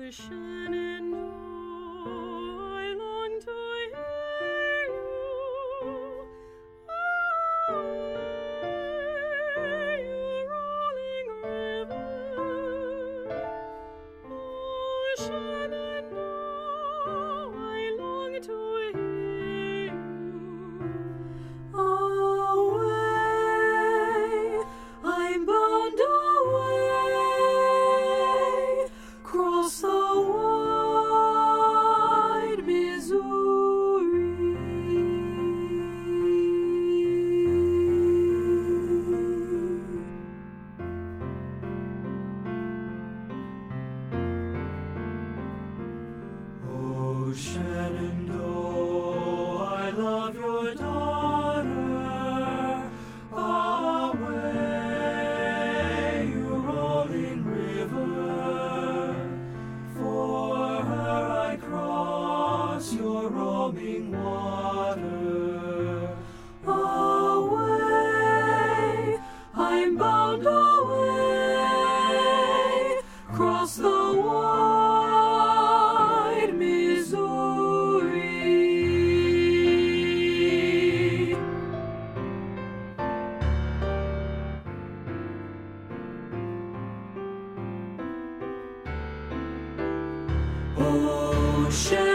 Shenandoah, I long to hear you. Away, you rolling river. Oh, Shenandoah, I long to hear you. Away, I'm bound away, cross the wide Missouri. Oh, Shenandoah, I love your daughter. Away, you rolling river. For her I cross your roaming water. Away, I'm bound away, cross the wide Missouri. Oh,